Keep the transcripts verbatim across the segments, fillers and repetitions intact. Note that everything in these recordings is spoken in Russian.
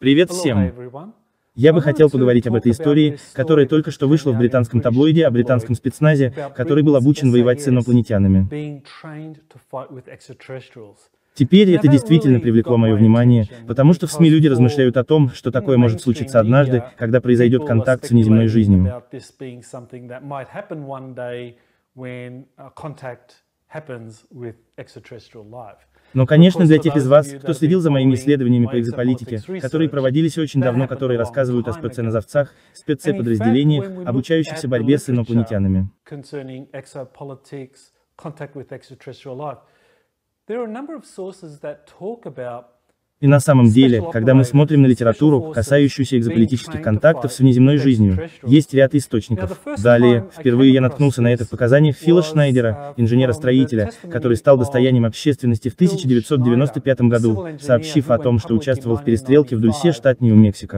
Привет всем! Я бы хотел поговорить об этой истории, которая только что вышла в британском таблоиде о британском спецназе, который был обучен воевать с инопланетянами. Теперь это действительно привлекло мое внимание, потому что в СМИ люди размышляют о том, что такое может случиться однажды, когда произойдет контакт с внеземной жизнью. Но, конечно, для тех из вас, кто следил за моими исследованиями по экзополитике, которые проводились очень давно, которые рассказывают о спецназовцах, спецподразделениях, обучающихся борьбе с инопланетянами. И на самом деле, когда мы смотрим на литературу, касающуюся экзополитических контактов с внеземной жизнью, есть ряд источников. Далее, впервые я наткнулся на это в показаниях Фила Шнайдера, инженера-строителя, который стал достоянием общественности в тысяча девятьсот девяносто пятом году, сообщив о том, что участвовал в перестрелке в Дульсе, штат Нью-Мексико.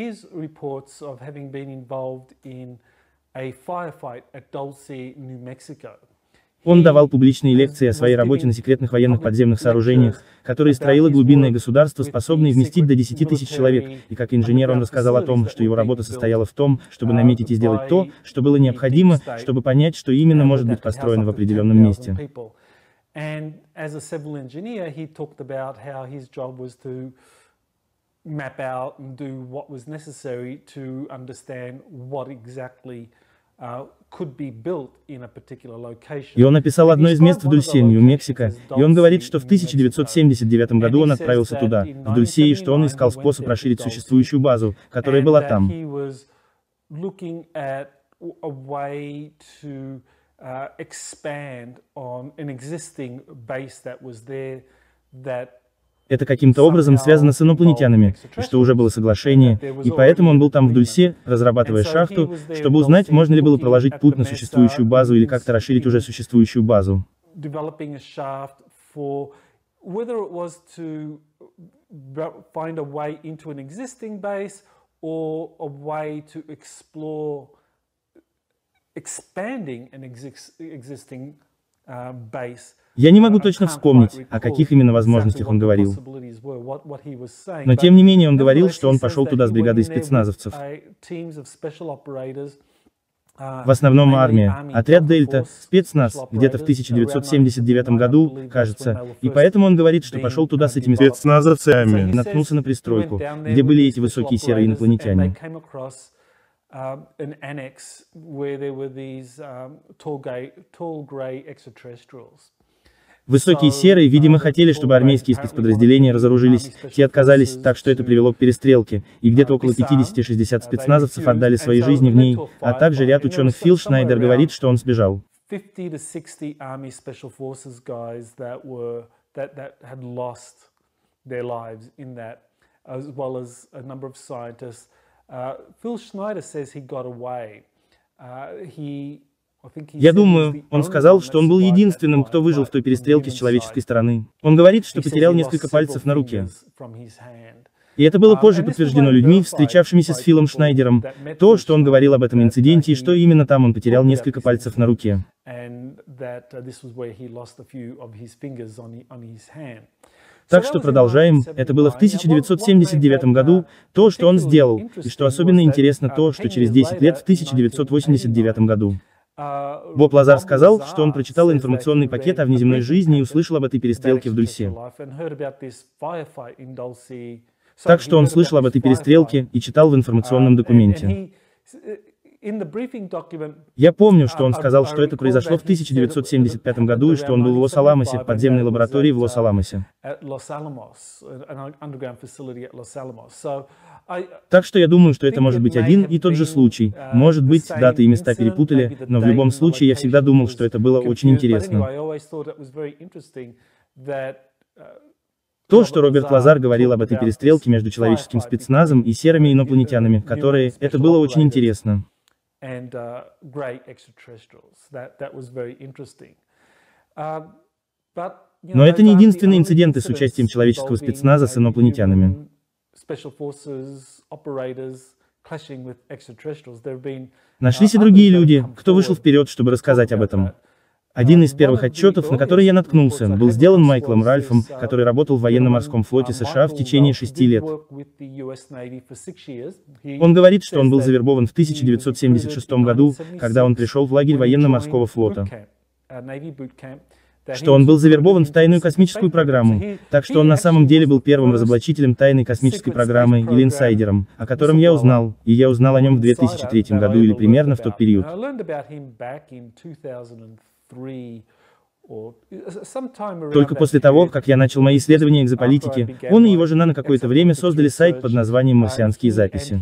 Он давал публичные лекции о своей работе на секретных военных подземных сооружениях, которые строило глубинное государство, способное вместить до десяти тысяч человек, и как инженер он рассказал о том, что его работа состояла в том, чтобы наметить и сделать то, что было необходимо, чтобы понять, что именно может быть построено в определенном месте. И он описал одно из мест в Дульсе, Нью-Мексико, и он говорит, что в тысяча девятьсот семьдесят девятом году он отправился туда, в Дульсе, и что он искал способ расширить существующую базу, которая была там. Это каким-то образом связано с инопланетянами, и что уже было соглашение, и поэтому он был там в Дульсе, разрабатывая шахту, чтобы узнать, можно ли было проложить путь на существующую базу или как-то расширить уже существующую базу. Я не могу точно вспомнить, о каких именно возможностях он говорил. Но тем не менее он говорил, что он пошел туда с бригадой спецназовцев. В основном армия, отряд Дельта, спецназ, где-то в тысяча девятьсот семьдесят девятом году, кажется, и поэтому он говорит, что пошел туда с этими спецназовцами и наткнулся на пристройку, где были эти высокие серые инопланетяне. Высокие серые, видимо, хотели, чтобы армейские спецподразделения разоружились, те отказались, так что это привело к перестрелке, и где-то около пятидесяти-шестидесяти спецназовцев отдали свои жизни в ней, а также ряд ученых. Фил Шнайдер говорит, что он сбежал. Я думаю, он сказал, что он был единственным, кто выжил в той перестрелке с человеческой стороны. Он говорит, что потерял несколько пальцев на руке. И это было позже подтверждено людьми, встречавшимися с Филом Шнайдером, то, что он говорил об этом инциденте и что именно там он потерял несколько пальцев на руке. Так что продолжаем, это было в тысяча девятьсот семьдесят девятом году, то, что он сделал, и что особенно интересно то, что через десять лет в тысяча девятьсот восемьдесят девятом году. Боб Лазар сказал, что он прочитал информационный пакет о внеземной жизни и услышал об этой перестрелке в Дульсе. Так что он слышал об этой перестрелке и читал в информационном документе. Я помню, что он сказал, что это произошло в тысяча девятьсот семьдесят пятом году и что он был в Лос-Аламосе, в подземной лаборатории в Лос-Аламосе. Так что я думаю, что это может быть один и тот же случай. Может быть, даты и места перепутали, но в любом случае я всегда думал, что это было очень интересно. То, что Роберт Лазар говорил об этой перестрелке между человеческим спецназом и серыми инопланетянами, которые, это было очень интересно. Но это не единственные инциденты с участием человеческого спецназа с инопланетянами. Нашлись и другие люди, кто вышел вперед, чтобы рассказать об этом. Один из первых отчетов, на который я наткнулся, был сделан Майклом Ральфом, который работал в военно-морском флоте США в течение шести лет. Он говорит, что он был завербован в тысяча девятьсот семьдесят шестом году, когда он пришел в лагерь военно-морского флота. Что он был завербован в тайную космическую программу, так что он на самом деле был первым разоблачителем тайной космической программы или инсайдером, о котором я узнал, и я узнал о нем в две тысячи третьем году или примерно в тот период. Только после того, как я начал мои исследования экзополитики, он и его жена на какое-то время создали сайт под названием «Марсианские записи».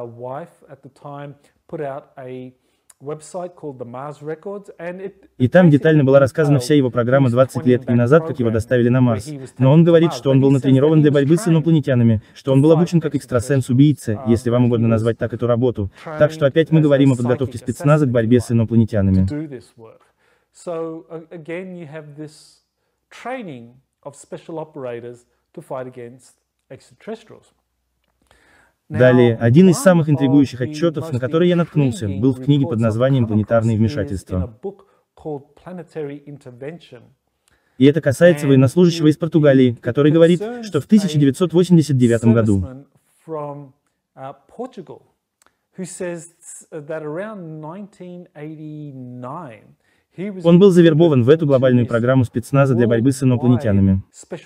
И там детально была рассказана вся его программа двадцать лет и назад, как его доставили на Марс. Но он говорит, что он был натренирован для борьбы с инопланетянами, что он был обучен как экстрасенс-убийца, если вам угодно назвать так эту работу. Так что опять мы говорим о подготовке спецназа к борьбе с инопланетянами. Далее, один из самых интригующих отчетов, на который я наткнулся, был в книге под названием «Планетарные вмешательства». И это касается военнослужащего из Португалии, который говорит, что в тысяча девятьсот восемьдесят девятом году он был завербован в эту глобальную программу спецназа для борьбы с инопланетянами.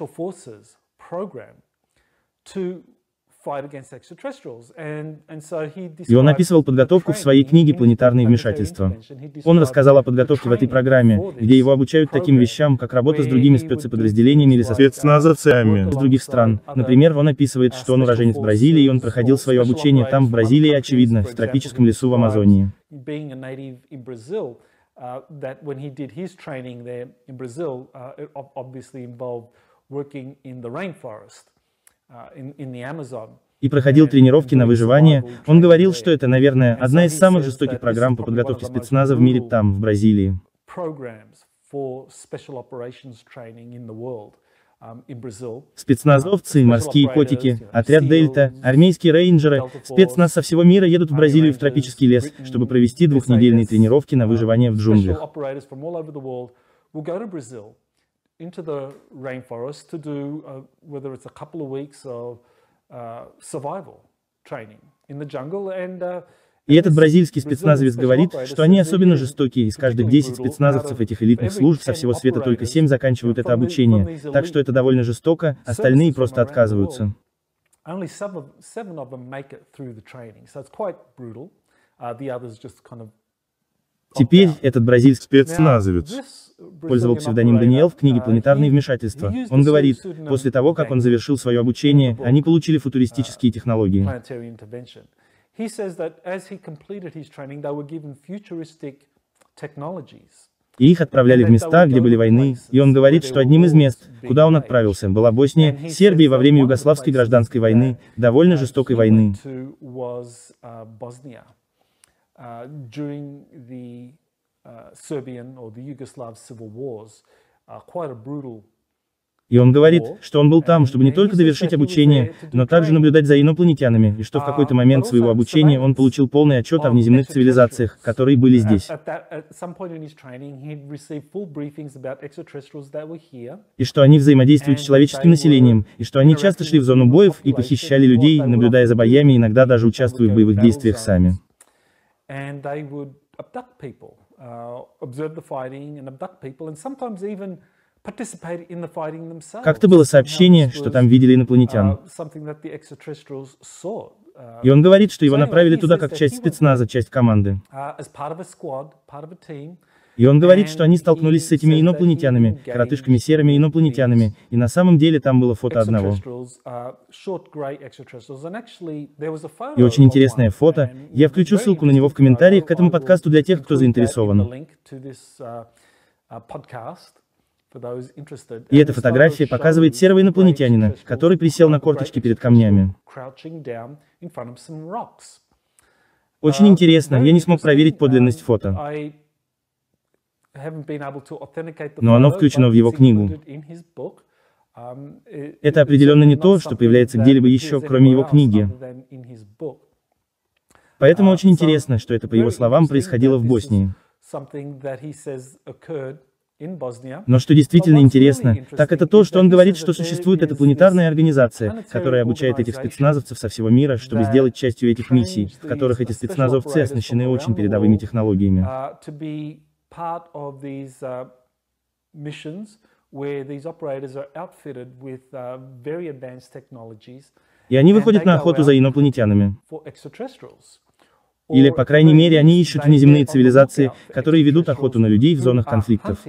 И он описывал подготовку в своей книге «Планетарные вмешательства». Он рассказал о подготовке в этой программе, где его обучают таким вещам, как работа с другими спецподразделениями или со спецназовцами из других стран. Например, он описывает, что он уроженец Бразилии, и он проходил свое обучение там, в Бразилии, очевидно, в тропическом лесу в Амазонии. И проходил тренировки на выживание. Он говорил, что это, наверное, одна из самых жестоких программ по подготовке спецназа в мире там, в Бразилии. Спецназовцы, морские котики, отряд Дельта, армейские рейнджеры, спецназ со всего мира едут в Бразилию в тропический лес, чтобы провести двухнедельные тренировки на выживание в джунглях. Into the rainforest to do uh, whether it's a couple of weeks of uh, survival training in the jungle and uh, И этот бразильский спецназовец говорит, что они особенно жестокие, из каждых десяти спецназовцев этих элитных служб со всего света только семь заканчивают это обучение, так что это довольно жестоко, остальные просто отказываются. Теперь этот бразильский спецназовец пользовал псевдоним Даниэл в книге «Планетарные вмешательства». Он говорит, после того, как он завершил свое обучение, они получили футуристические технологии. И их отправляли в места, где были войны, и он говорит, что одним из мест, куда он отправился, была Босния, Сербия во время Югославской гражданской войны, довольно жестокой войны. Uh, during the uh, Serbian or the Yugoslav civil wars, uh, quite a brutal. И он говорит, что он был там, чтобы не только довершить обучение, но также наблюдать за инопланетянами, и что в какой-то момент своего обучения он получил полный отчет о внеземных цивилизациях, которые были здесь. И что они взаимодействуют с человеческим населением, и что они часто шли в зону боев и похищали людей, наблюдая за боями, иногда даже участвуя в боевых действиях сами. And they would abduct people, uh, observe the fighting and abduct people, and sometimes even participate in the fighting themselves. Как-то было сообщение, что там видели инопланетян. И он говорит, что его направили туда как часть спецназа, часть команды. И он говорит, что они столкнулись с этими инопланетянами, коротышками серыми инопланетянами, и на самом деле там было фото одного. И очень интересное фото, я включу ссылку на него в комментариях к этому подкасту для тех, кто заинтересован. И эта фотография показывает серого инопланетянина, который присел на корточки перед камнями. Очень интересно, я не смог проверить подлинность фото. Но оно включено в его книгу. Это определенно не то, что появляется где-либо еще, кроме его книги. Поэтому очень интересно, что это, по его словам, происходило в Боснии. Но что действительно интересно, так это то, что он говорит, что существует эта планетарная организация, которая обучает этих спецназовцев со всего мира, чтобы сделать частью этих миссий, в которых эти спецназовцы оснащены очень передовыми технологиями. И они выходят на охоту за инопланетянами. Или, по крайней мере, они ищут внеземные цивилизации, которые ведут охоту на людей в зонах конфликтов.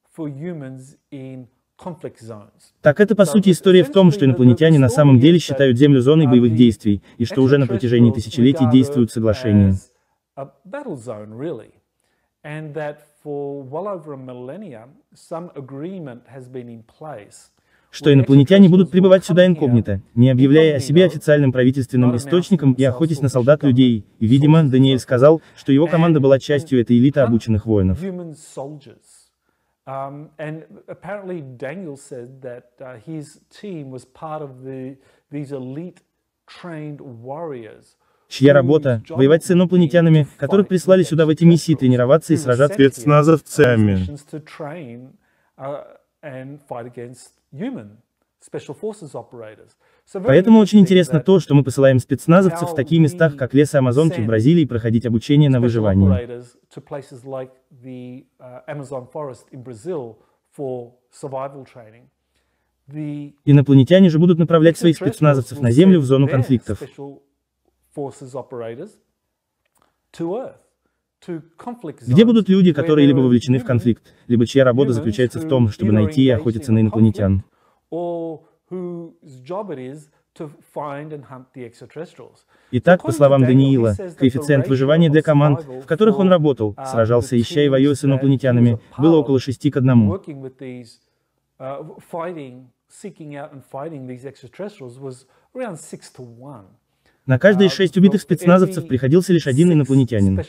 Так это, по сути, история в том, что инопланетяне на самом деле считают Землю зоной боевых действий, и что уже на протяжении тысячелетий действуют соглашения. Что инопланетяне будут прибывать сюда инкогнито, не объявляя о себе официальным правительственным источником и охотясь на солдат людей, и, видимо, Даниэль сказал, что его команда была частью этой элиты обученных воинов. Чья работа — воевать с инопланетянами, которых прислали сюда в эти миссии тренироваться и сражаться с спецназовцами. Поэтому очень интересно то, что мы посылаем спецназовцев в такие места, как лесы Амазонки в Бразилии, проходить обучение на выживание. Инопланетяне же будут направлять своих спецназовцев на Землю в зону конфликтов. Где будут люди, которые либо вовлечены в конфликт, либо чья работа заключается в том, чтобы найти и охотиться на инопланетян. Итак, по словам Даниила, коэффициент выживания для команд, в которых он работал, сражался, ища и воюя с инопланетянами, было около шести к одному. На каждые шесть убитых спецназовцев приходился лишь один инопланетянин.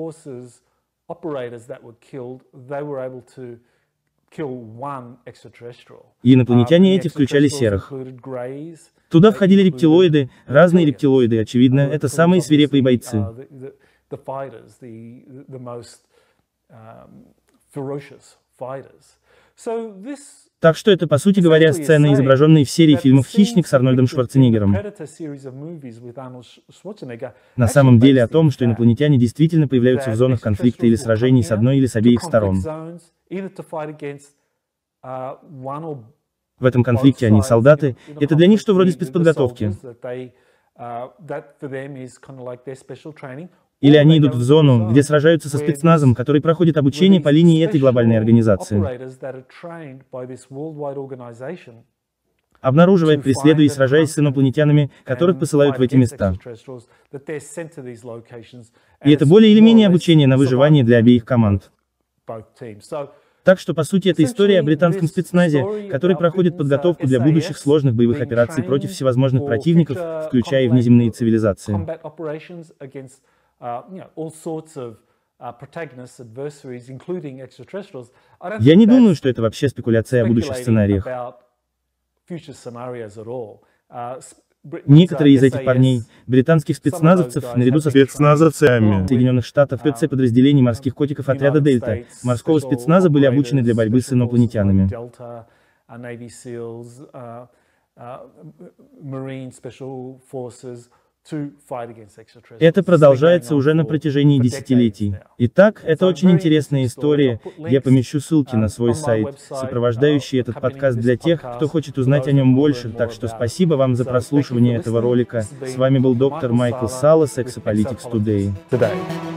И инопланетяне эти включали серых. Туда входили рептилоиды, разные рептилоиды, очевидно, это самые свирепые бойцы. Так что это, по сути говоря, сцены, изображенные в серии фильмов «Хищник» с Арнольдом Шварценеггером. На самом деле о том, что инопланетяне действительно появляются в зонах конфликта или сражений с одной или с обеих сторон. В этом конфликте они солдаты, это для них что вроде спецподготовки. Или они идут в зону, где сражаются со спецназом, который проходит обучение по линии этой глобальной организации. Обнаруживая, преследуя и сражаясь с инопланетянами, которых посылают в эти места. И это более или менее обучение на выживание для обеих команд. Так что, по сути, это история о британском спецназе, который проходит подготовку для будущих сложных боевых операций против всевозможных противников, включая и внеземные цивилизации. Я не думаю, что это вообще спекуляция о будущих сценариях. Некоторые из этих парней, британских спецназовцев, наряду со спецназовцами Соединенных Штатов, ПЦ подразделений морских котиков отряда Дельта, морского спецназа были обучены для борьбы с инопланетянами. Это продолжается уже на протяжении десятилетий. Итак, это очень интересная история, я помещу ссылки на свой сайт, сопровождающий этот подкаст для тех, кто хочет узнать о нем больше, так что спасибо вам за прослушивание этого ролика. С вами был доктор Майкл Салас, Exopolitics Today.